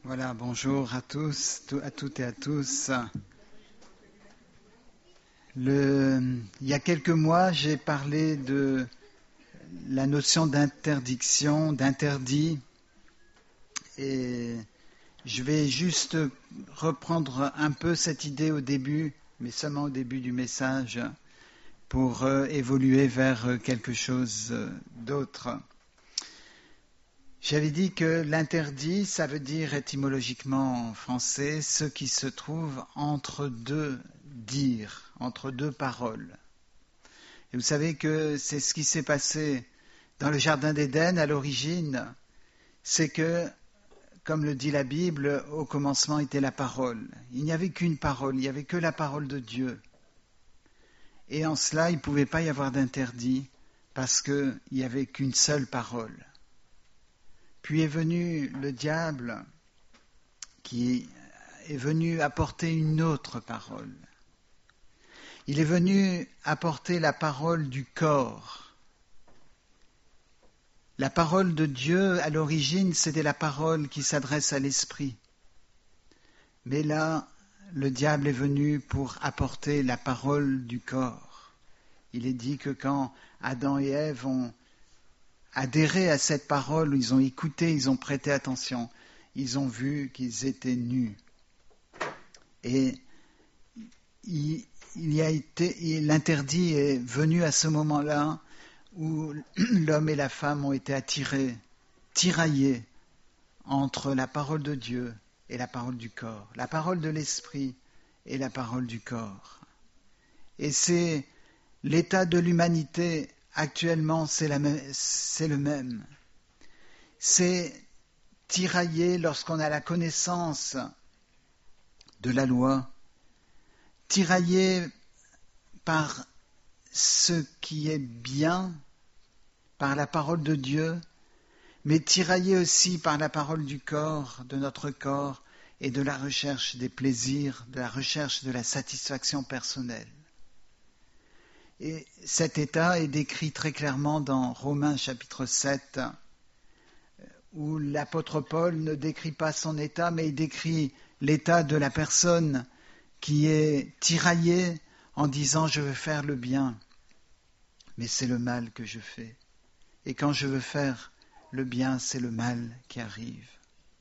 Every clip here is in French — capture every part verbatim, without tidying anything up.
Voilà, bonjour à tous, à toutes et à tous. Le, il y a quelques mois, j'ai parlé de la notion d'interdiction, d'interdit, et je vais juste reprendre un peu cette idée au début, mais seulement au début du message, pour euh, évoluer vers quelque chose d'autre. J'avais dit que l'interdit, ça veut dire étymologiquement en français ce qui se trouve entre deux dires, entre deux paroles. Et vous savez que c'est ce qui s'est passé dans le Jardin d'Éden à l'origine, c'est que, comme le dit la Bible, au commencement était la parole. Il n'y avait qu'une parole, il n'y avait que la parole de Dieu. Et en cela, il ne pouvait pas y avoir d'interdit parce qu'il n'y avait qu'une seule parole. Puis est venu le diable qui est venu apporter une autre parole. Il est venu apporter la parole du corps. La parole de Dieu, à l'origine, c'était la parole qui s'adresse à l'esprit. Mais là, le diable est venu pour apporter la parole du corps. Il est dit que quand Adam et Ève ont adhéré à cette parole, ils ont écouté, ils ont prêté attention, ils ont vu qu'ils étaient nus. Et il, il y a été, l'interdit est venu à ce moment-là où l'homme et la femme ont été attirés, tiraillés entre la parole de Dieu et la parole du corps, la parole de l'esprit et la parole du corps. Et c'est l'état de l'humanité actuellement, c'est, la même, c'est le même. C'est tiraillé lorsqu'on a la connaissance de la loi, tiraillé par ce qui est bien, par la parole de Dieu, mais tiraillé aussi par la parole du corps, de notre corps, et de la recherche des plaisirs, de la recherche de la satisfaction personnelle. Et cet état est décrit très clairement dans Romains chapitre sept, où l'apôtre Paul ne décrit pas son état, mais il décrit l'état de la personne qui est tiraillée en disant « je veux faire le bien, mais c'est le mal que je fais. Et quand je veux faire le bien, c'est le mal qui arrive. »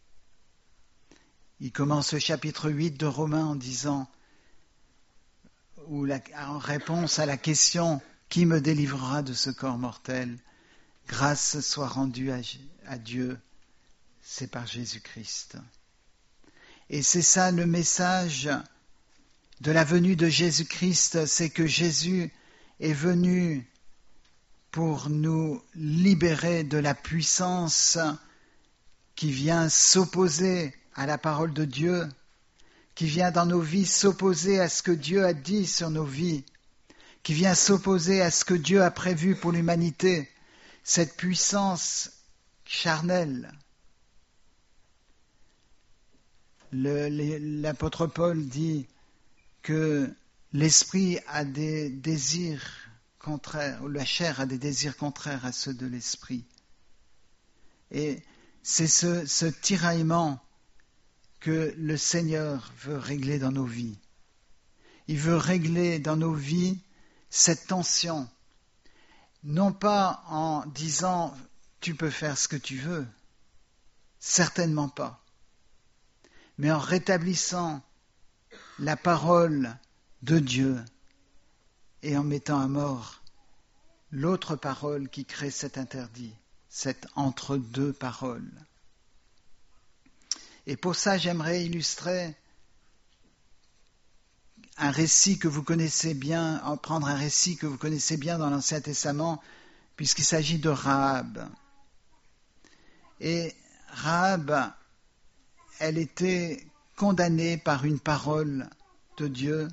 Il commence le chapitre huit de Romains en disant Ou la, en réponse à la question « Qui me délivrera de ce corps mortel ?» Grâce soit rendue à, à Dieu, c'est par Jésus-Christ. Et c'est ça le message de la venue de Jésus-Christ, c'est que Jésus est venu pour nous libérer de la puissance qui vient s'opposer à la parole de Dieu, qui vient dans nos vies s'opposer à ce que Dieu a dit sur nos vies, qui vient s'opposer à ce que Dieu a prévu pour l'humanité, cette puissance charnelle. Le, l'apôtre Paul dit que l'esprit a des désirs contraires, ou la chair a des désirs contraires à ceux de l'esprit. Et c'est ce, ce tiraillement que le Seigneur veut régler dans nos vies. Il veut régler dans nos vies cette tension, non pas en disant « tu peux faire ce que tu veux », certainement pas, mais en rétablissant la parole de Dieu et en mettant à mort l'autre parole qui crée cet interdit, cette entre-deux paroles. Et pour ça, j'aimerais illustrer un récit que vous connaissez bien, en prendre un récit que vous connaissez bien dans l'Ancien Testament, puisqu'il s'agit de Rahab. Et Rahab, elle était condamnée par une parole de Dieu,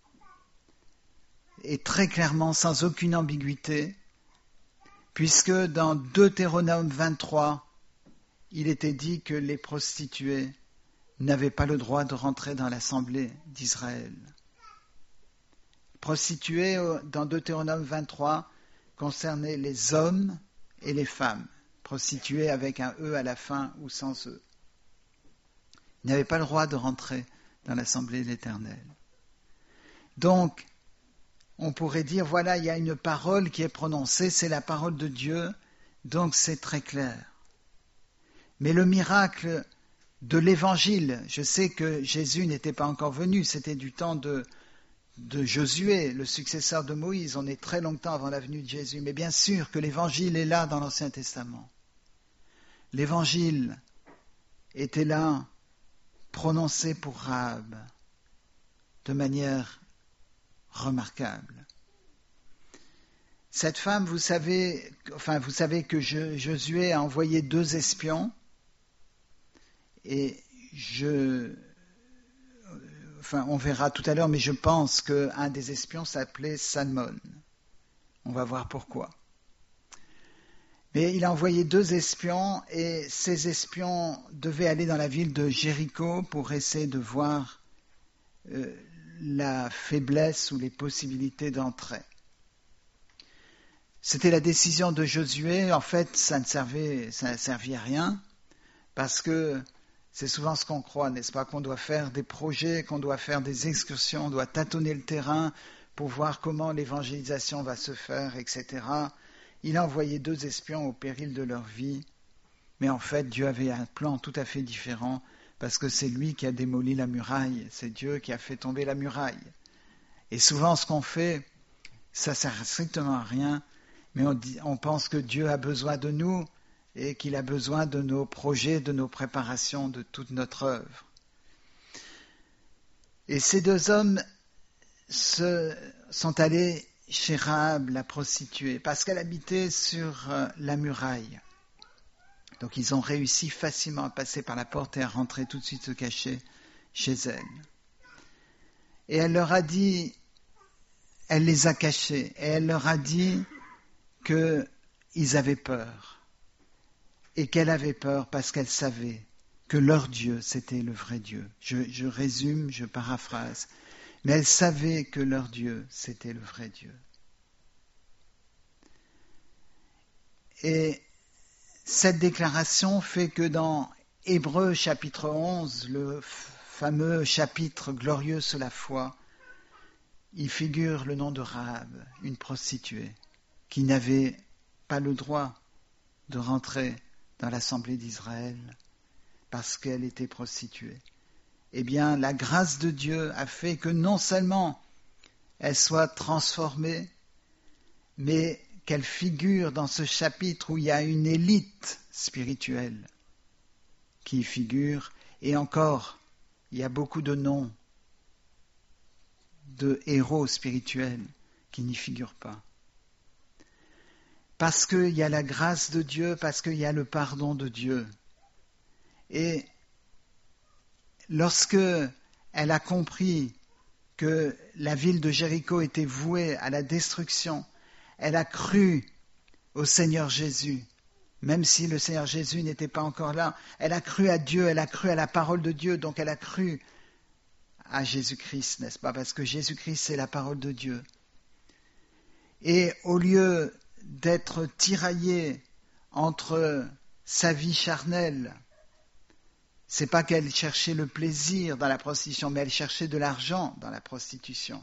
et très clairement, sans aucune ambiguïté, puisque dans Deutéronome vingt-trois, il était dit que les prostituées n'avaient pas le droit de rentrer dans l'assemblée d'Israël. Prostituées, dans Deutéronome vingt-trois, concernaient les hommes et les femmes, prostituées avec un « e » à la fin ou sans « e ». Il n'avait pas le droit de rentrer dans l'assemblée de l'Éternel. Donc, on pourrait dire, voilà, il y a une parole qui est prononcée, c'est la parole de Dieu, donc c'est très clair. Mais le miracle de l'Évangile, je sais que Jésus n'était pas encore venu, c'était du temps de, de Josué, le successeur de Moïse, on est très longtemps avant la venue de Jésus, mais bien sûr que l'Évangile est là dans l'Ancien Testament. L'Évangile était là, prononcé pour Rahab, de manière remarquable. Cette femme, vous savez, enfin, vous savez que je, Josué a envoyé deux espions, et je, enfin, on verra tout à l'heure, mais je pense qu'un des espions s'appelait Salmon. On va voir pourquoi. Mais il a envoyé deux espions, et ces espions devaient aller dans la ville de Jéricho pour essayer de voir euh, la faiblesse ou les possibilités d'entrée. C'était la décision de Josué. En fait, ça ne servait, ça ne servait à rien, parce que c'est souvent ce qu'on croit, n'est-ce pas, qu'on doit faire des projets, qu'on doit faire des excursions, on doit tâtonner le terrain pour voir comment l'évangélisation va se faire, et cetera. Il a envoyé deux espions au péril de leur vie, mais en fait, Dieu avait un plan tout à fait différent, parce que c'est lui qui a démoli la muraille, c'est Dieu qui a fait tomber la muraille. Et souvent, ce qu'on fait, ça ne sert strictement à rien, mais on, dit, on pense que Dieu a besoin de nous et qu'il a besoin de nos projets, de nos préparations, de toute notre œuvre. Et ces deux hommes se, sont allés chez Rahab, la prostituée, parce qu'elle habitait sur la muraille. Donc ils ont réussi facilement à passer par la porte et à rentrer tout de suite se cacher chez elle. Et elle leur a dit, elle les a cachés, et elle leur a dit qu'ils avaient peur, et qu'elle avait peur parce qu'elle savait que leur Dieu, c'était le vrai Dieu. Je, je résume, je paraphrase, mais elle savait que leur Dieu, c'était le vrai Dieu. Et cette déclaration fait que dans Hébreux chapitre onze, le fameux chapitre glorieux sur la foi, il figure le nom de Rahab, une prostituée, qui n'avait pas le droit de rentrer dans l'assemblée d'Israël parce qu'elle était prostituée. Eh bien, la grâce de Dieu a fait que non seulement elle soit transformée, mais qu'elle figure dans ce chapitre où il y a une élite spirituelle qui y figure, et encore, il y a beaucoup de noms de héros spirituels qui n'y figurent pas. Parce qu'il y a la grâce de Dieu, parce qu'il y a le pardon de Dieu. Et lorsque elle a compris que la ville de Jéricho était vouée à la destruction, elle a cru au Seigneur Jésus, même si le Seigneur Jésus n'était pas encore là. Elle a cru à Dieu, elle a cru à la parole de Dieu, donc elle a cru à Jésus-Christ, n'est-ce pas? Parce que Jésus-Christ, c'est la parole de Dieu. Et au lieu d'être tiraillée entre sa vie charnelle, c'est pas qu'elle cherchait le plaisir dans la prostitution, mais elle cherchait de l'argent dans la prostitution.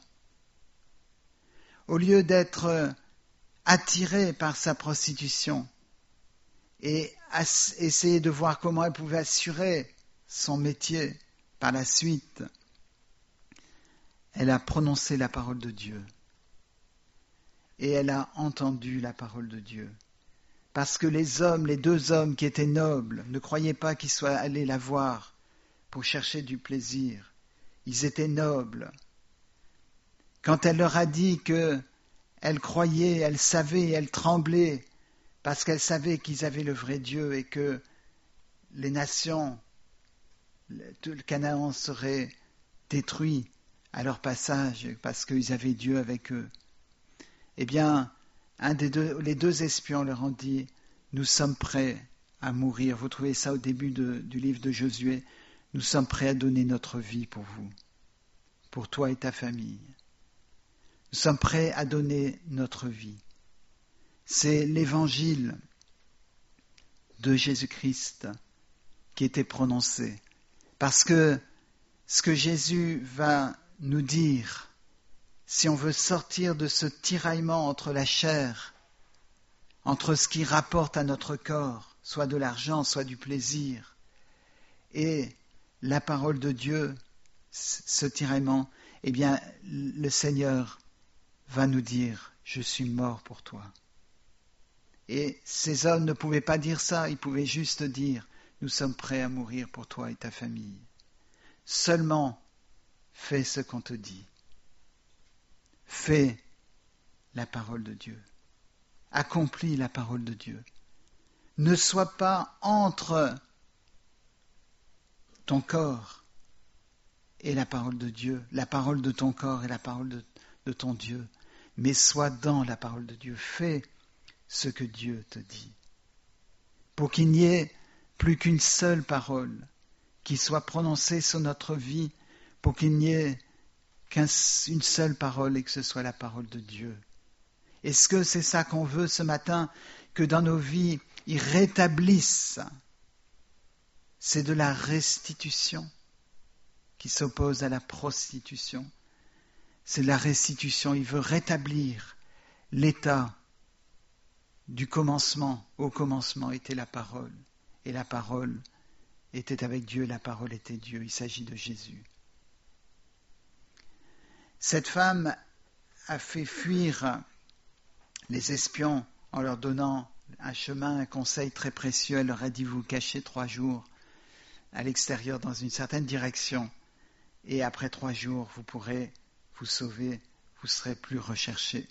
Au lieu d'être attirée par sa prostitution et essayer de voir comment elle pouvait assurer son métier par la suite, elle a prononcé la parole de Dieu. Et elle a entendu la parole de Dieu. Parce que les hommes, les deux hommes qui étaient nobles, ne croyaient pas qu'ils soient allés la voir pour chercher du plaisir. Ils étaient nobles. Quand elle leur a dit qu'elle croyait, elle savait, elle tremblait, parce qu'elle savait qu'ils avaient le vrai Dieu et que les nations, tout le Canaan serait détruit à leur passage parce qu'ils avaient Dieu avec eux. Eh bien, un des deux, les deux espions leur ont dit, nous sommes prêts à mourir. Vous trouvez ça au début de, du livre de Josué. Nous sommes prêts à donner notre vie pour vous, pour toi et ta famille. Nous sommes prêts à donner notre vie. C'est l'évangile de Jésus-Christ qui était prononcé. Parce que ce que Jésus va nous dire, si on veut sortir de ce tiraillement entre la chair, entre ce qui rapporte à notre corps, soit de l'argent, soit du plaisir, et la parole de Dieu, ce tiraillement, eh bien, le Seigneur va nous dire, je suis mort pour toi. Et ces hommes ne pouvaient pas dire ça, ils pouvaient juste dire, nous sommes prêts à mourir pour toi et ta famille. Seulement, fais ce qu'on te dit. Fais la parole de Dieu. Accomplis la parole de Dieu. Ne sois pas entre ton corps et la parole de Dieu, la parole de ton corps et la parole de, de ton Dieu, mais sois dans la parole de Dieu. Fais ce que Dieu te dit. Pour qu'il n'y ait plus qu'une seule parole qui soit prononcée sur notre vie, pour qu'il n'y ait qu'une seule parole et que ce soit la parole de Dieu. Est-ce que c'est ça qu'on veut ce matin, que dans nos vies, il rétablisse? C'est de la restitution qui s'oppose à la prostitution. C'est la restitution, il veut rétablir l'état du commencement. Au commencement était la parole, et la parole était avec Dieu, la parole était Dieu. Il s'agit de Jésus. Cette femme a fait fuir les espions en leur donnant un chemin, un conseil très précieux. Elle leur a dit, vous cachez trois jours à l'extérieur dans une certaine direction, et après trois jours, vous pourrez vous sauver, vous serez plus recherchés.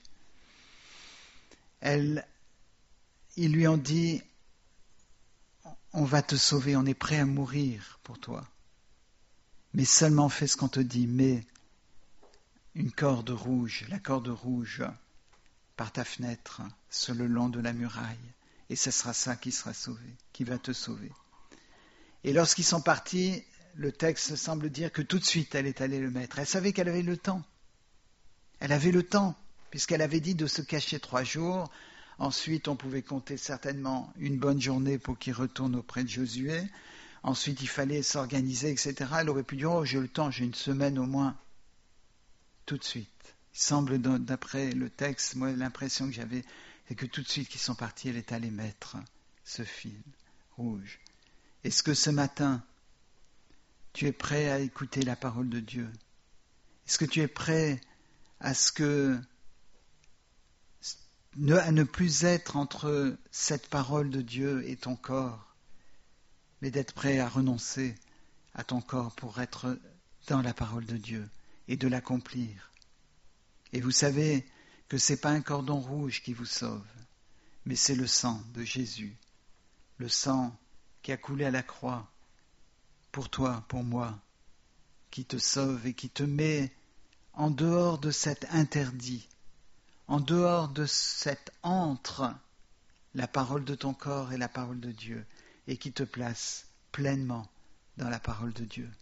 Elle, ils lui ont dit, on va te sauver, on est prêt à mourir pour toi, mais seulement fais ce qu'on te dit, mets une corde rouge, la corde rouge, par ta fenêtre, sur le long de la muraille, et ce sera ça qui sera sauvé, qui va te sauver. Et lorsqu'ils sont partis, le texte semble dire que tout de suite elle est allée le mettre. Elle savait qu'elle avait le temps. Elle avait le temps, puisqu'elle avait dit de se cacher trois jours. Ensuite, on pouvait compter certainement une bonne journée pour qu'il retourne auprès de Josué. Ensuite, il fallait s'organiser, et cetera. Elle aurait pu dire, oh, j'ai le temps, j'ai une semaine au moins. Tout de suite. Il semble, d'après le texte, moi, l'impression que j'avais, c'est que tout de suite qu'ils sont partis, elle est allée mettre ce fil rouge. Est-ce que ce matin, tu es prêt à écouter la parole de Dieu? Est-ce que tu es prêt à ce que ne, à ne plus être entre cette parole de Dieu et ton corps, mais d'être prêt à renoncer à ton corps pour être dans la parole de Dieu et de l'accomplir? Et vous savez que ce n'est pas un cordon rouge qui vous sauve, mais c'est le sang de Jésus, le sang qui a coulé à la croix pour toi, pour moi, qui te sauve et qui te met en dehors de cet interdit, en dehors de cet entre la parole de ton corps et la parole de Dieu, et qui te place pleinement dans la parole de Dieu.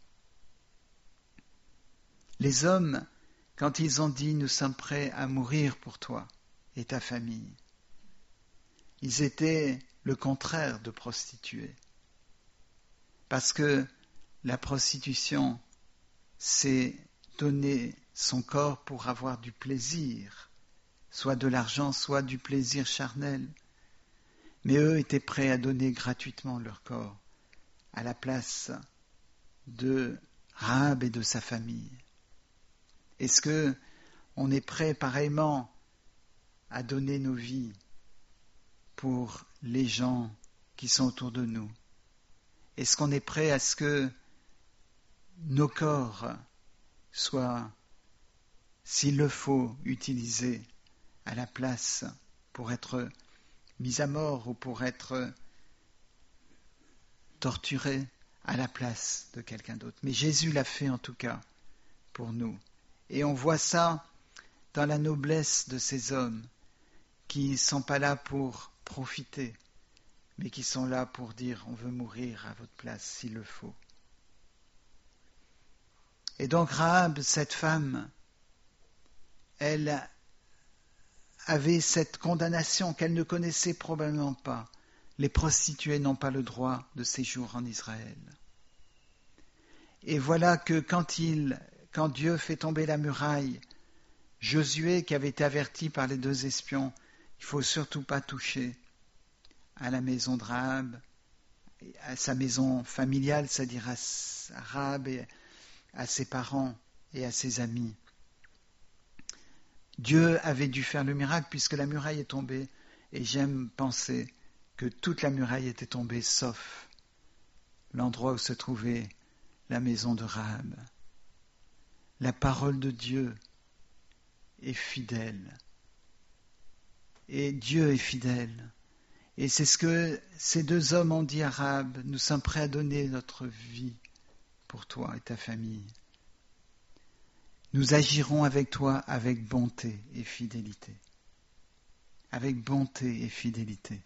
Les hommes, quand ils ont dit « nous sommes prêts à mourir pour toi et ta famille », ils étaient le contraire de prostituées. Parce que la prostitution, c'est donner son corps pour avoir du plaisir, soit de l'argent, soit du plaisir charnel. Mais eux étaient prêts à donner gratuitement leur corps à la place de Rahab et de sa famille. Est-ce que on est prêt pareillement à donner nos vies pour les gens qui sont autour de nous? Est-ce qu'on est prêt à ce que nos corps soient, s'il le faut, utilisés à la place pour être mis à mort ou pour être torturés à la place de quelqu'un d'autre? Mais Jésus l'a fait en tout cas pour nous. Et on voit ça dans la noblesse de ces hommes qui ne sont pas là pour profiter, mais qui sont là pour dire « on veut mourir à votre place s'il le faut ». Et donc Rahab, cette femme, elle avait cette condamnation qu'elle ne connaissait probablement pas. Les prostituées n'ont pas le droit de séjour en Israël. Et voilà que quand, il, quand Dieu fait tomber la muraille, Josué, qui avait été averti par les deux espions, il ne faut surtout pas toucher à la maison de Rahab, à sa maison familiale, c'est-à-dire à Rahab et à ses parents et à ses amis. Dieu avait dû faire le miracle puisque la muraille est tombée, et j'aime penser que toute la muraille était tombée sauf l'endroit où se trouvait la maison de Rahab. La parole de Dieu est fidèle. Et Dieu est fidèle. Et c'est ce que ces deux hommes ont dit à Rahab, nous sommes prêts à donner notre vie pour toi et ta famille. Nous agirons avec toi avec bonté et fidélité. Avec bonté et fidélité.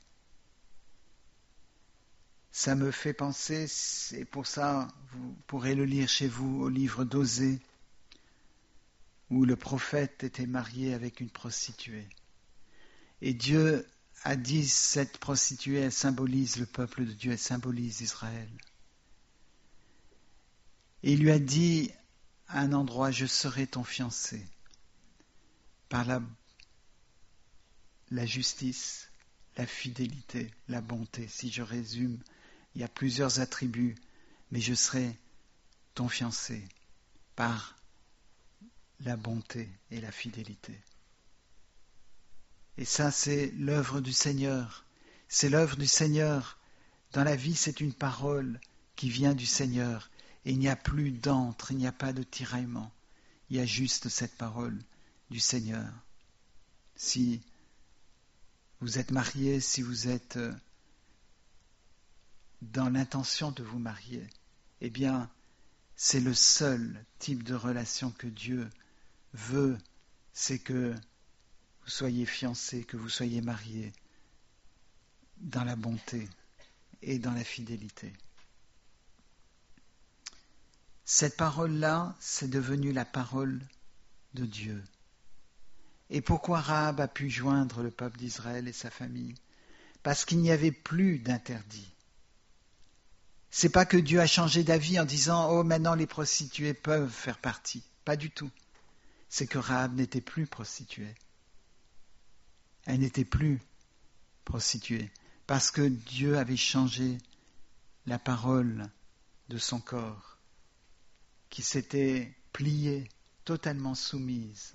Ça me fait penser, et pour ça vous pourrez le lire chez vous au livre d'Osée, où le prophète était marié avec une prostituée. Et Dieu a dit, cette prostituée, elle symbolise le peuple de Dieu, elle symbolise Israël. Et il lui a dit à un endroit, je serai ton fiancé, par la, la justice, la fidélité, la bonté. Si je résume, il y a plusieurs attributs, mais je serai ton fiancé par la bonté et la fidélité. Et ça, c'est l'œuvre du Seigneur. C'est l'œuvre du Seigneur. Dans la vie, c'est une parole qui vient du Seigneur. Et il n'y a plus d'antre, il n'y a pas de tiraillement. Il y a juste cette parole du Seigneur. Si vous êtes marié, si vous êtes dans l'intention de vous marier, eh bien, c'est le seul type de relation que Dieu veut, c'est que vous soyez fiancés, que vous soyez mariés dans la bonté et dans la fidélité. Cette parole-là, c'est devenu la parole de Dieu. Et pourquoi Rahab a pu joindre le peuple d'Israël et sa famille? Parce qu'il n'y avait plus d'interdit. C'est pas que Dieu a changé d'avis en disant « Oh, maintenant les prostituées peuvent faire partie ». Pas du tout. C'est que Rahab n'était plus prostituée. Elle n'était plus prostituée. Parce que Dieu avait changé la parole de son corps, qui s'était pliée, totalement soumise,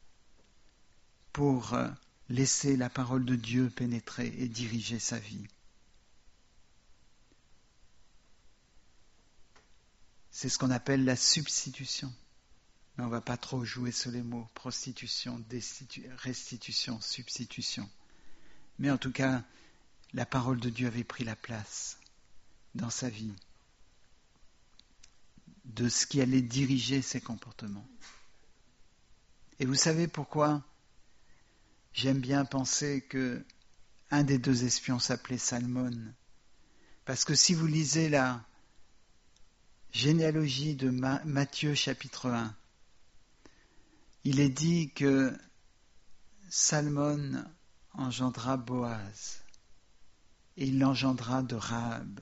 pour laisser la parole de Dieu pénétrer et diriger sa vie. C'est ce qu'on appelle la substitution. Mais on ne va pas trop jouer sur les mots, prostitution, destitu- restitution, substitution. Mais en tout cas, la parole de Dieu avait pris la place dans sa vie de ce qui allait diriger ses comportements. Et vous savez pourquoi j'aime bien penser que un des deux espions s'appelait Salmon? Parce que si vous lisez la généalogie de Ma- Matthieu chapitre un, il est dit que Salmon engendra Boaz et il l'engendra de Rahab.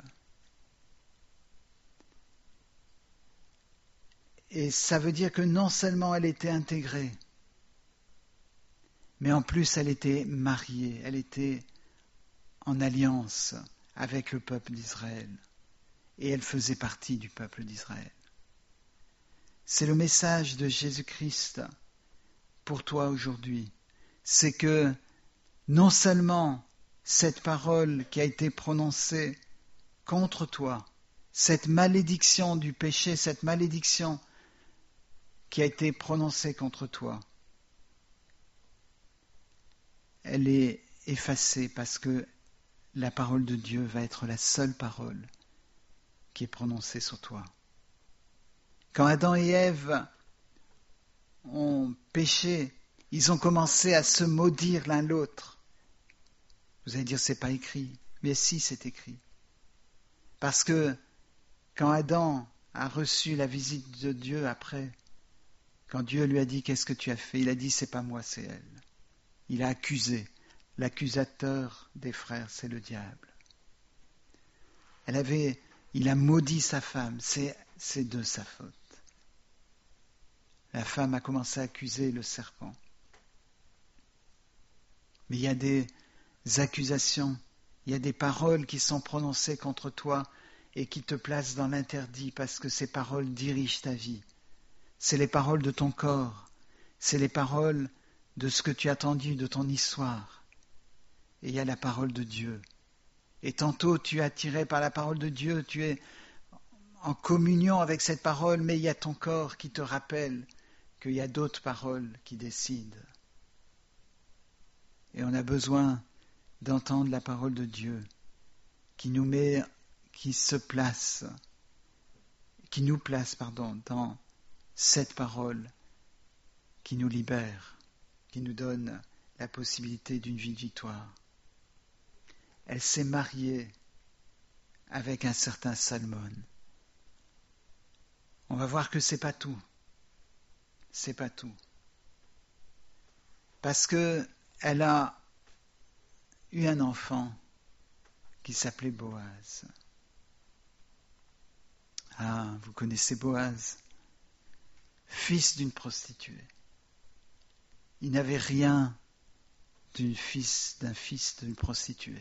Et ça veut dire que non seulement elle était intégrée, mais en plus elle était mariée, elle était en alliance avec le peuple d'Israël. Et elle faisait partie du peuple d'Israël. C'est le message de Jésus-Christ pour toi aujourd'hui. C'est que non seulement cette parole qui a été prononcée contre toi, cette malédiction du péché, cette malédiction qui a été prononcée contre toi, elle est effacée parce que la parole de Dieu va être la seule parole qui est prononcée sur toi. Quand Adam et Ève ont péché, ils ont commencé à se maudire l'un l'autre. Vous allez dire, c'est pas écrit. Mais si, c'est écrit. Parce que quand Adam a reçu la visite de Dieu après, quand Dieu lui a dit, qu'est-ce que tu as fait? Il a dit, c'est pas moi, c'est elle. Il a accusé. L'accusateur des frères, c'est le diable. Elle avait, il a maudit sa femme. C'est c'est de sa faute. La femme a commencé à accuser le serpent. Mais il y a des accusations, il y a des paroles qui sont prononcées contre toi et qui te placent dans l'interdit parce que ces paroles dirigent ta vie. C'est les paroles de ton corps, c'est les paroles de ce que tu as entendu de ton histoire. Et il y a la parole de Dieu. Et tantôt tu es attiré par la parole de Dieu, tu es en communion avec cette parole, mais il y a ton corps qui te rappelle qu'il y a d'autres paroles qui décident. Et on a besoin d'entendre la parole de Dieu qui nous met, qui se place, qui nous place, pardon, dans cette parole qui nous libère, qui nous donne la possibilité d'une vie de victoire. Elle s'est mariée avec un certain Salmon. On va voir que c'est pas tout. C'est pas tout. Parce que elle a eu un enfant qui s'appelait Boaz. Ah, vous connaissez Boaz, fils d'une prostituée. Il n'avait rien d'une fils, d'un fils d'une prostituée.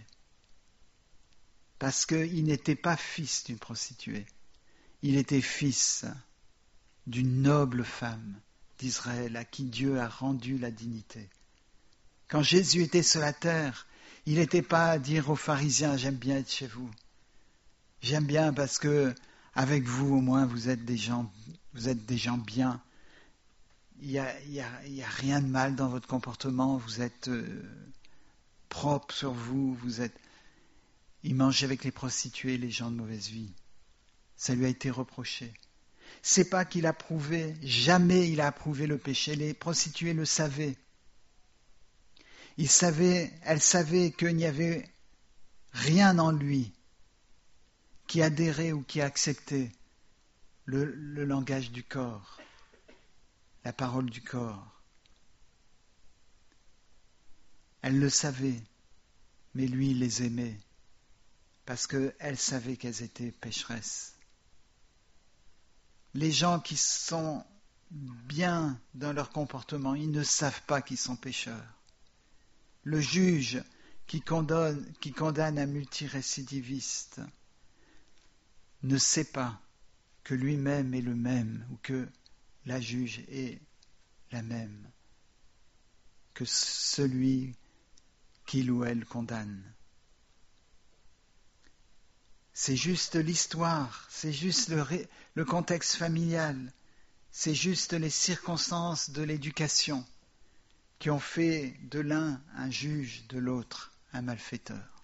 Parce qu'il n'était pas fils d'une prostituée. Il était fils d'une noble femme d'Israël à qui Dieu a rendu la dignité. Quand Jésus était sur la terre, il n'était pas à dire aux pharisiens « j'aime bien être chez vous ». J'aime bien parce que avec vous au moins vous êtes des gens, vous êtes des gens bien. Il n'y a, il y a, il y a rien de mal dans votre comportement, vous êtes euh, propre sur vous, vous êtes... Il mangeait avec les prostituées, les gens de mauvaise vie. Ça lui a été reproché. C'est pas qu'il approuvait, jamais il a approuvé le péché. Les prostituées le savaient. Il savait, elle savait qu'il n'y avait rien en lui qui adhérait ou qui acceptait le, le langage du corps, la parole du corps. Elle le savait, mais lui il les aimait parce qu'elle savait qu'elles étaient pécheresses. Les gens qui sont bien dans leur comportement, ils ne savent pas qu'ils sont pécheurs. Le juge qui condamne, qui condamne un multirécidiviste ne sait pas que lui-même est le même ou que la juge est la même que celui qu'il ou elle condamne. C'est juste l'histoire, c'est juste le, ré, le contexte familial, c'est juste les circonstances de l'éducation qui ont fait de l'un un juge, de l'autre un malfaiteur.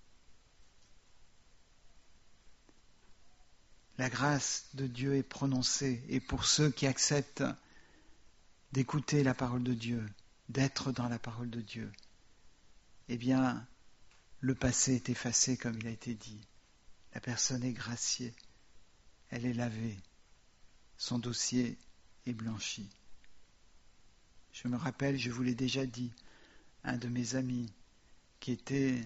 La grâce de Dieu est prononcée, et pour ceux qui acceptent d'écouter la parole de Dieu, d'être dans la parole de Dieu, eh bien, le passé est effacé comme il a été dit. La personne est graciée, elle est lavée, son dossier est blanchi. Je me rappelle, je vous l'ai déjà dit, un de mes amis qui était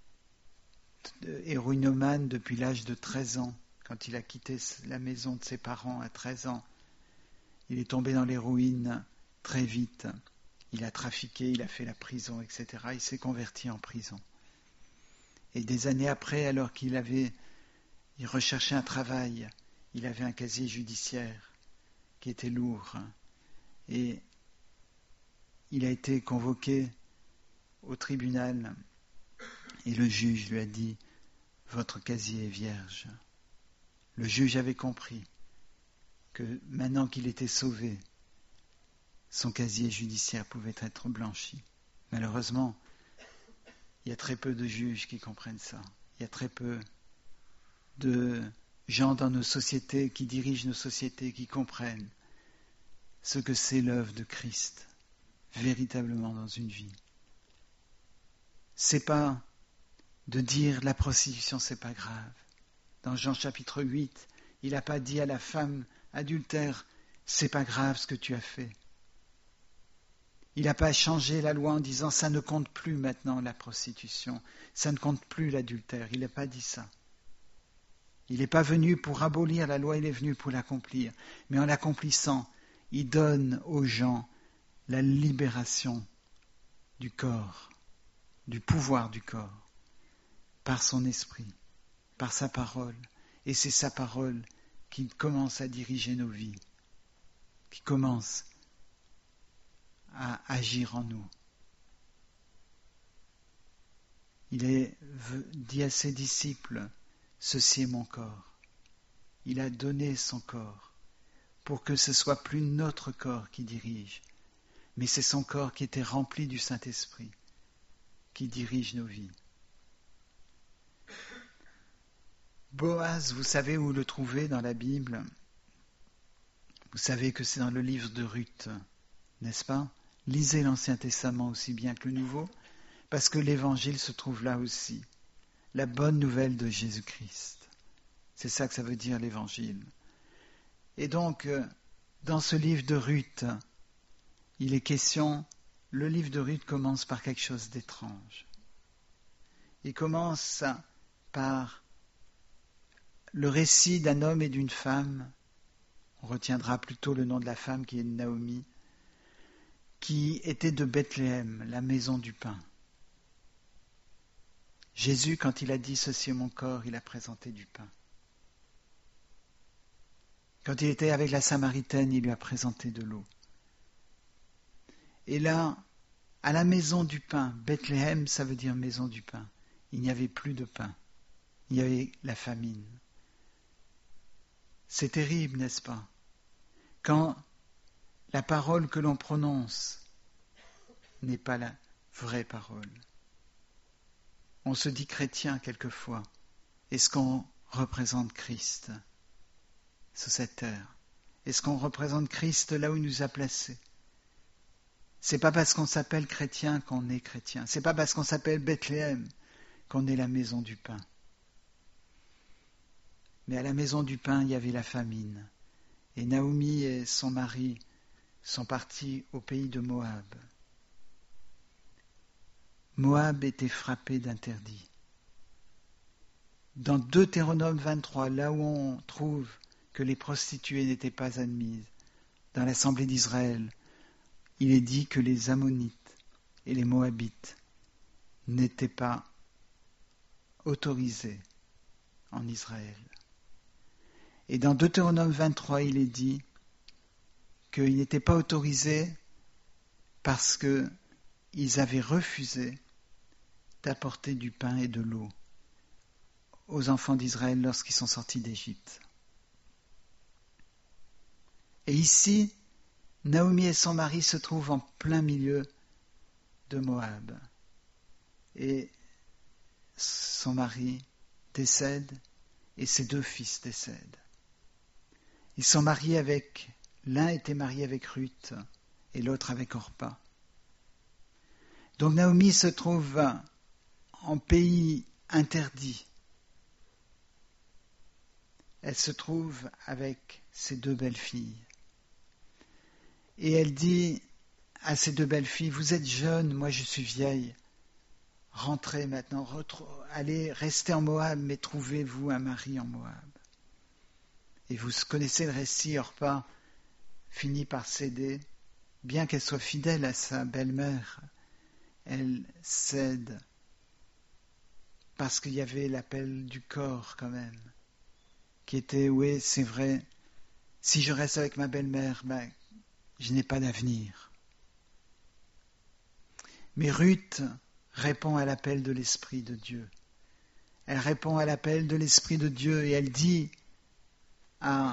héroïnomane depuis l'âge de treize ans, quand il a quitté la maison de ses parents à treize ans, il est tombé dans l'héroïne très vite. Il a trafiqué, il a fait la prison, et cetera. Il s'est converti en prison. Et des années après, alors qu'il avait, il recherchait un travail, il avait un casier judiciaire qui était lourd. Et il a été convoqué au tribunal et le juge lui a dit « Votre casier est vierge ». Le juge avait compris que maintenant qu'il était sauvé, son casier judiciaire pouvait être blanchi. Malheureusement, il y a très peu de juges qui comprennent ça. Il y a très peu de gens dans nos sociétés qui dirigent nos sociétés qui comprennent ce que c'est l'œuvre de Christ véritablement dans une vie. C'est pas de dire la prostitution, c'est pas grave. Dans Jean chapitre huit, il n'a pas dit à la femme adultère, c'est pas grave ce que tu as fait. Il n'a pas changé la loi en disant ça ne compte plus maintenant la prostitution, ça ne compte plus l'adultère. Il n'a pas dit ça. Il n'est pas venu pour abolir la loi, il est venu pour l'accomplir. Mais en l'accomplissant, il donne aux gens la libération du corps, du pouvoir du corps, par son esprit, par sa parole. Et c'est sa parole qui commence à diriger nos vies, qui commence à agir en nous. Il est dit à ses disciples, ceci est mon corps. Il a donné son corps pour que ce soit plus notre corps qui dirige, mais c'est son corps qui était rempli du Saint-Esprit, qui dirige nos vies. Boaz, vous savez où le trouver dans la Bible? Vous savez que c'est dans le livre de Ruth, n'est-ce pas? Lisez l'Ancien Testament aussi bien que le Nouveau, parce que l'Évangile se trouve là aussi. La bonne nouvelle de Jésus-Christ. C'est ça que ça veut dire l'Évangile. Et donc, dans ce livre de Ruth, il est question, le livre de Ruth commence par quelque chose d'étrange. Il commence par le récit d'un homme et d'une femme, on retiendra plutôt le nom de la femme qui est Naomi, qui était de Bethléem, la maison du pain. Jésus, quand il a dit « Ceci est mon corps », il a présenté du pain. Quand il était avec la Samaritaine, il lui a présenté de l'eau. Et là, à la maison du pain, Bethléem, ça veut dire maison du pain, il n'y avait plus de pain, il y avait la famine. C'est terrible, n'est-ce pas? Quand la parole que l'on prononce n'est pas la vraie parole. On se dit chrétien quelquefois. Est-ce qu'on représente Christ sur cette terre? Est-ce qu'on représente Christ là où il nous a placés? C'est pas parce qu'on s'appelle chrétien qu'on est chrétien. C'est pas parce qu'on s'appelle Bethléem qu'on est la maison du pain. Mais à la maison du pain, il y avait la famine. Et Naomi et son mari sont partis au pays de Moab. Moab était frappé d'interdit. Dans Deutéronome vingt-trois, là où on trouve que les prostituées n'étaient pas admises, dans l'Assemblée d'Israël, il est dit que les Ammonites et les Moabites n'étaient pas autorisés en Israël. Et dans Deutéronome vingt-trois, il est dit qu'ils n'étaient pas autorisés parce qu'ils avaient refusé d'apporter du pain et de l'eau aux enfants d'Israël lorsqu'ils sont sortis d'Égypte. Et ici, Naomi et son mari se trouvent en plein milieu de Moab. Et son mari décède et ses deux fils décèdent. Ils sont mariés avec, l'un était marié avec Ruth et l'autre avec Orpa. Donc Naomi se trouve en pays interdit. Elle se trouve avec ses deux belles-filles. Et elle dit à ses deux belles-filles, vous êtes jeunes, moi je suis vieille. Rentrez maintenant, retro- allez rester en Moab, mais trouvez-vous un mari en Moab. Et vous connaissez le récit, Orpa finit par céder, bien qu'elle soit fidèle à sa belle-mère, elle cède parce qu'il y avait l'appel du corps quand même, qui était, oui, c'est vrai, si je reste avec ma belle-mère, ben, je n'ai pas d'avenir. Mais Ruth répond à l'appel de l'Esprit de Dieu. Elle répond à l'appel de l'Esprit de Dieu et elle dit à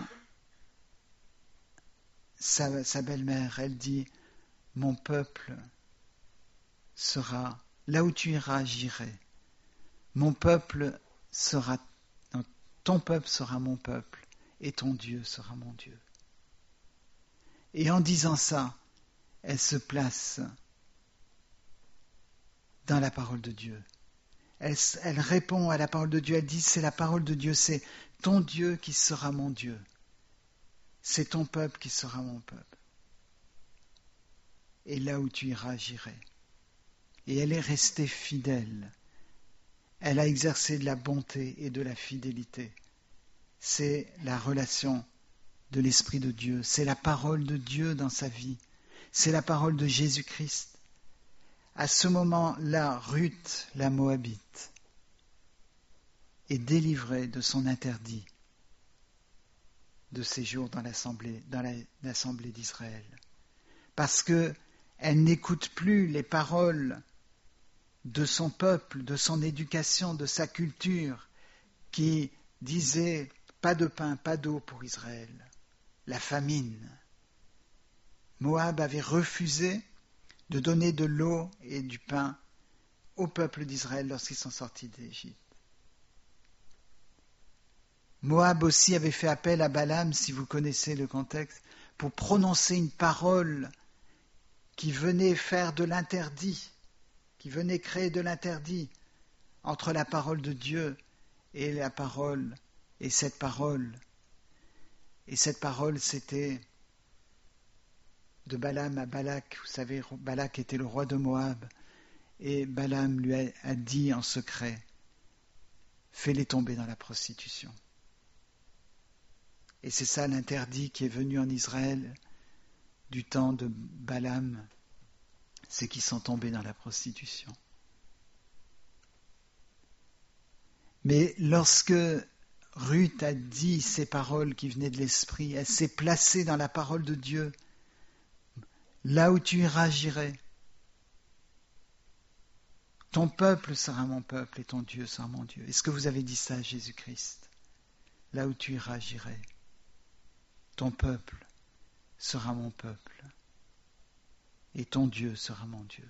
sa, sa belle-mère, elle dit, mon peuple sera, là où tu iras, j'irai. Mon peuple sera, non, ton peuple sera mon peuple et ton Dieu sera mon Dieu. Et en disant ça, elle se place dans la parole de Dieu. Elle, elle répond à la parole de Dieu, elle dit, c'est la parole de Dieu, c'est ton Dieu qui sera mon Dieu. C'est ton peuple qui sera mon peuple. Et là où tu iras, j'irai. Et elle est restée fidèle. Elle a exercé de la bonté et de la fidélité c'est la relation de l'Esprit de Dieu, c'est la parole de Dieu dans sa vie, c'est la parole de Jésus-Christ. À ce moment-là, Ruth, la Moabite, est délivrée de son interdit de séjour dans l'assemblée, dans la, l'assemblée d'Israël. Parce qu'elle n'écoute plus les paroles de son peuple, de son éducation, de sa culture, qui disait pas de pain, pas d'eau pour Israël, la famine. Moab avait refusé de donner de l'eau et du pain au peuple d'Israël lorsqu'ils sont sortis d'Égypte. Moab aussi avait fait appel à Balaam, si vous connaissez le contexte, pour prononcer une parole qui venait faire de l'interdit, qui venait créer de l'interdit entre la parole de Dieu et la parole, et cette parole. Et cette parole, c'était de Balaam à Balak. Vous savez, Balak était le roi de Moab, et Balaam lui a, a dit en secret, fais-les tomber dans la prostitution. Et c'est ça l'interdit qui est venu en Israël du temps de Balaam, c'est qu'ils sont tombés dans la prostitution. Mais lorsque Ruth a dit ces paroles qui venaient de l'Esprit, elle s'est placée dans la parole de Dieu. Là où tu iras, j'irai. Ton peuple sera mon peuple et ton Dieu sera mon Dieu. Est-ce que vous avez dit ça à Jésus-Christ? Là où tu iras, j'irai. Ton peuple sera mon peuple et ton Dieu sera mon Dieu.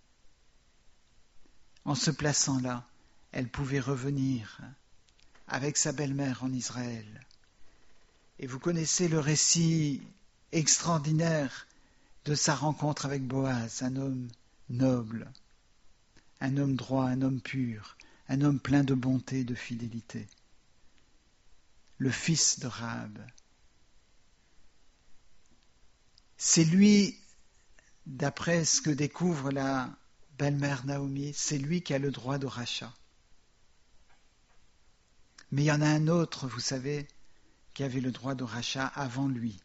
En se plaçant là, elle pouvait revenir avec sa belle-mère en Israël. Et vous connaissez le récit extraordinaire de sa rencontre avec Boaz, un homme noble, un homme droit, un homme pur, un homme plein de bonté et de fidélité. Le fils de Rahab. C'est lui, d'après ce que découvre la belle-mère Naomi, c'est lui qui a le droit de rachat. Mais il y en a un autre, vous savez, qui avait le droit de rachat avant lui.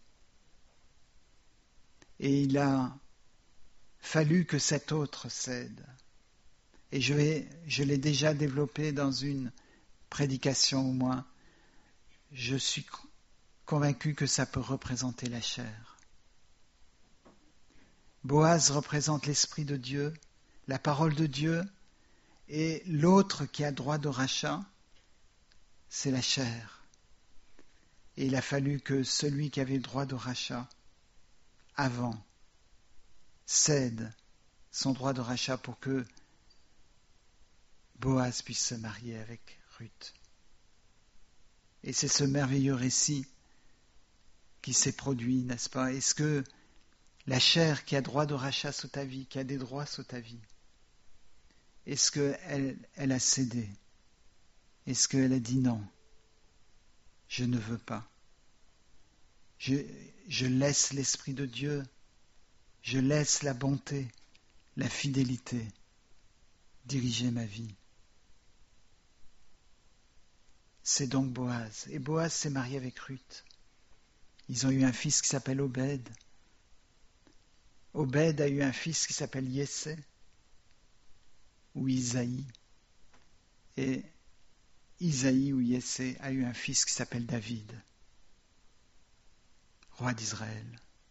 Et il a fallu que cet autre cède. Et je, vais, je l'ai déjà développé dans une prédication au moins. Je suis convaincu que ça peut représenter la chair. Boaz représente l'Esprit de Dieu, la parole de Dieu, et l'autre qui a droit de rachat, c'est la chair. Et il a fallu que celui qui avait le droit de rachat, avant, cède son droit de rachat pour que Boaz puisse se marier avec Ruth. Et c'est ce merveilleux récit qui s'est produit, n'est-ce pas? Est-ce que la chair qui a droit de rachat sur ta vie, qui a des droits sur ta vie, est-ce qu'elle elle a cédé? Est-ce qu'elle a dit non? Je ne veux pas. Je, je laisse l'Esprit de Dieu, je laisse la bonté, la fidélité diriger ma vie. C'est donc Boaz. Et Boaz s'est marié avec Ruth. Ils ont eu un fils qui s'appelle Obed. Obed a eu un fils qui s'appelle Yessé, ou Isaïe. Et Isaïe ou Yessé a eu un fils qui s'appelle David, roi d'Israël,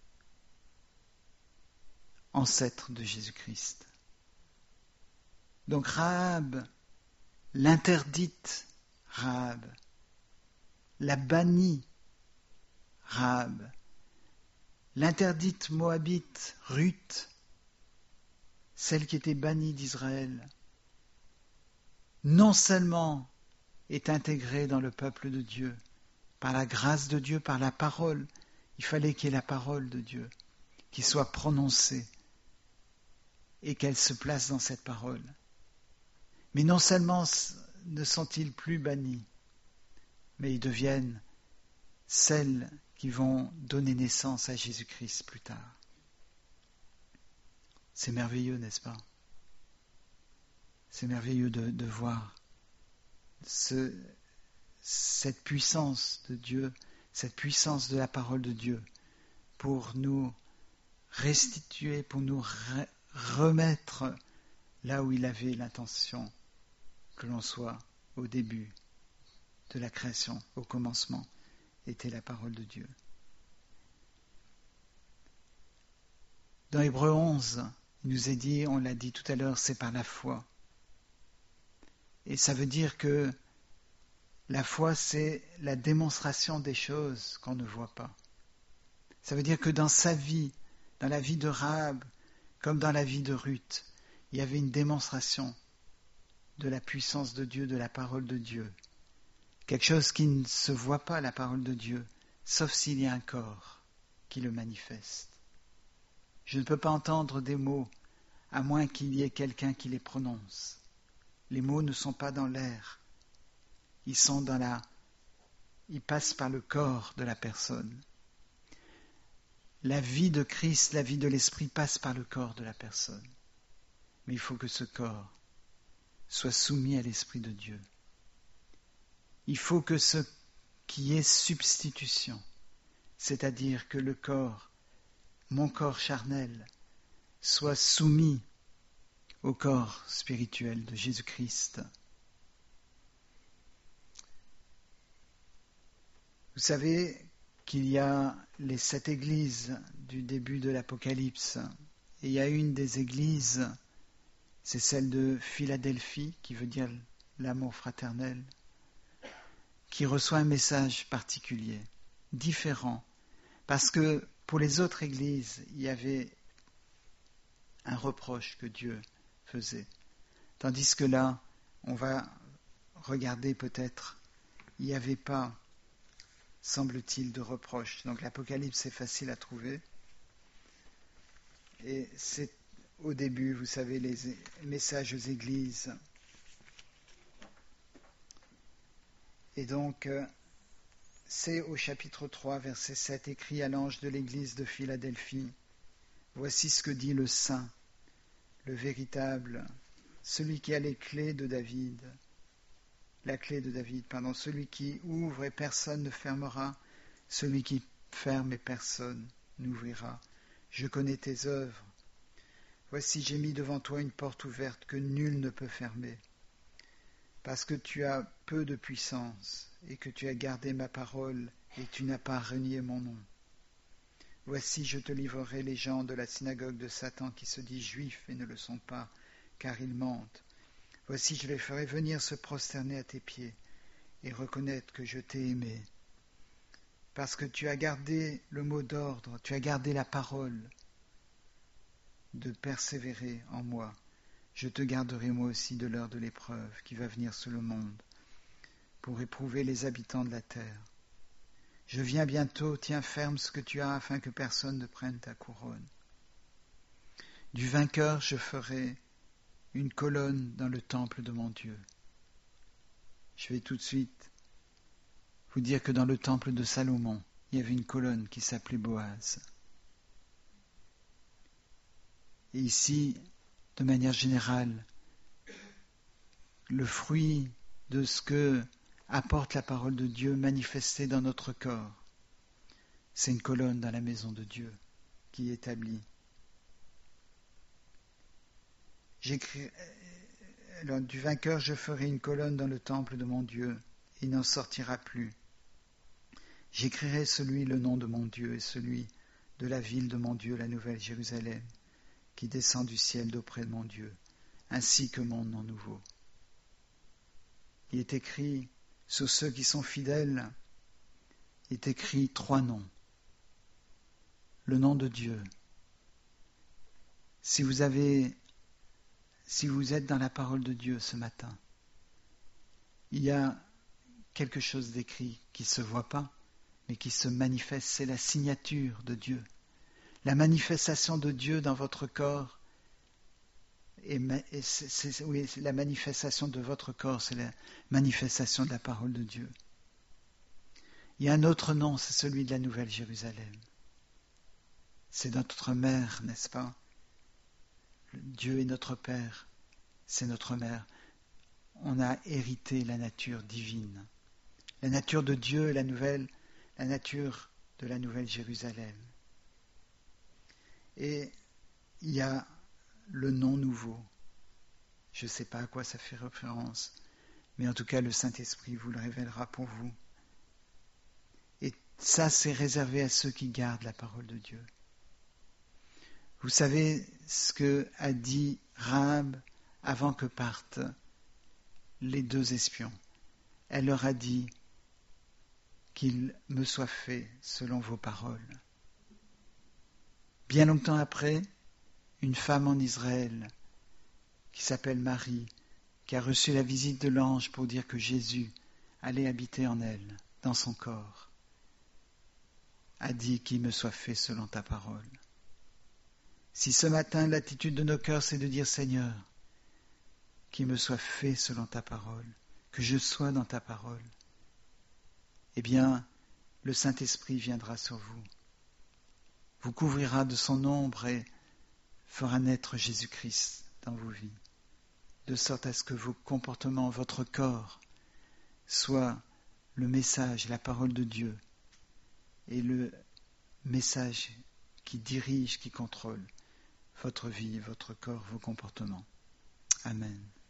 ancêtre de Jésus-Christ. Donc Rahab, l'interdite Rahab, la bannie Rahab, l'interdite moabite Ruth, celle qui était bannie d'Israël, non seulement est intégrée dans le peuple de Dieu, par la grâce de Dieu, par la parole, il fallait qu'il y ait la parole de Dieu qui soit prononcée et qu'elle se place dans cette parole. Mais non seulement ne sont-ils plus bannis, mais ils deviennent celles qui vont donner naissance à Jésus-Christ plus tard. C'est merveilleux, n'est-ce pas? C'est merveilleux de, de voir ce, cette puissance de Dieu, cette puissance de la parole de Dieu pour nous restituer, pour nous re- remettre là où il avait l'intention que l'on soit au début de la création, au commencement, était la parole de Dieu. Dans Hébreux onze, il nous est dit, on l'a dit tout à l'heure, c'est par la foi. Et ça veut dire que la foi, c'est la démonstration des choses qu'on ne voit pas. Ça veut dire que dans sa vie, dans la vie de Rahab, comme dans la vie de Ruth, il y avait une démonstration de la puissance de Dieu, de la parole de Dieu. Quelque chose qui ne se voit pas, la parole de Dieu, sauf s'il y a un corps qui le manifeste. Je ne peux pas entendre des mots à moins qu'il y ait quelqu'un qui les prononce. Les mots ne sont pas dans l'air. Ils sont dans la... Ils passent par le corps de la personne. La vie de Christ, la vie de l'Esprit passe par le corps de la personne. Mais il faut que ce corps soit soumis à l'Esprit de Dieu. Il faut que ce qui est substitution, c'est-à-dire que le corps, mon corps charnel, soit soumis au corps spirituel de Jésus-Christ. Vous savez qu'il y a les sept églises du début de l'Apocalypse, et il y a une des églises, c'est celle de Philadelphie, qui veut dire l'amour fraternel, qui reçoit un message particulier, différent, parce que pour les autres églises, il y avait un reproche que Dieu faisait. Tandis que là, on va regarder peut-être, il n'y avait pas, semble-t-il, de reproche. Donc l'Apocalypse est facile à trouver. Et c'est au début, vous savez, les messages aux églises. Et donc, c'est au chapitre trois, verset sept, écrit à l'ange de l'église de Philadelphie. Voici ce que dit le Saint, le véritable, celui qui a les clés de David, la clé de David, pardon, celui qui ouvre et personne ne fermera, celui qui ferme et personne n'ouvrira. Je connais tes œuvres. Voici, j'ai mis devant toi une porte ouverte que nul ne peut fermer. Parce que tu as peu de puissance et que tu as gardé ma parole et tu n'as pas renié mon nom. Voici, je te livrerai les gens de la synagogue de Satan qui se disent juifs et ne le sont pas, car ils mentent. Voici, je les ferai venir se prosterner à tes pieds et reconnaître que je t'ai aimé. Parce que tu as gardé le mot d'ordre, tu as gardé la parole de persévérer en moi. Je te garderai moi aussi de l'heure de l'épreuve qui va venir sur le monde pour éprouver les habitants de la terre. Je viens bientôt, tiens ferme ce que tu as afin que personne ne prenne ta couronne. Du vainqueur, je ferai une colonne dans le temple de mon Dieu. Je vais tout de suite vous dire que dans le temple de Salomon, il y avait une colonne qui s'appelait Boaz. Et ici, de manière générale, le fruit de ce que apporte la parole de Dieu manifestée dans notre corps, c'est une colonne dans la maison de Dieu qui est établie. J'écris, du vainqueur, je ferai une colonne dans le temple de mon Dieu, il n'en sortira plus. J'écrirai celui le nom de mon Dieu et celui de la ville de mon Dieu, la nouvelle Jérusalem, qui descend du ciel d'auprès de mon Dieu, ainsi que mon nom nouveau. Il est écrit, sur ceux qui sont fidèles, il est écrit trois noms. Le nom de Dieu. Si vous avez, si vous êtes dans la parole de Dieu ce matin, il y a quelque chose d'écrit qui ne se voit pas, mais qui se manifeste, c'est la signature de Dieu. La manifestation de Dieu dans votre corps, et, et c'est, c'est, oui, c'est la manifestation de votre corps, c'est la manifestation de la parole de Dieu. Il y a un autre nom, c'est celui de la Nouvelle Jérusalem. C'est notre mère, n'est-ce pas? Dieu est notre Père, c'est notre mère. On a hérité la nature divine, La nature de Dieu est la nouvelle, la nature de la nouvelle Jérusalem. Et il y a le nom nouveau. Je ne sais pas à quoi ça fait référence, mais en tout cas le Saint-Esprit vous le révélera pour vous. Et ça, c'est réservé à ceux qui gardent la parole de Dieu. Vous savez ce que a dit Rahab avant que partent les deux espions. Elle leur a dit qu'il me soit fait selon vos paroles. Bien longtemps après, une femme en Israël qui s'appelle Marie, qui a reçu la visite de l'ange pour dire que Jésus allait habiter en elle, dans son corps, a dit qu'il me soit fait selon ta parole. Si ce matin l'attitude de nos cœurs c'est de dire Seigneur, qu'il me soit fait selon ta parole, que je sois dans ta parole, eh bien le Saint-Esprit viendra sur vous, vous couvrira de son ombre et fera naître Jésus-Christ dans vos vies, de sorte à ce que vos comportements, votre corps, soient le message, la parole de Dieu, et le message qui dirige, qui contrôle votre vie, votre corps, vos comportements. Amen.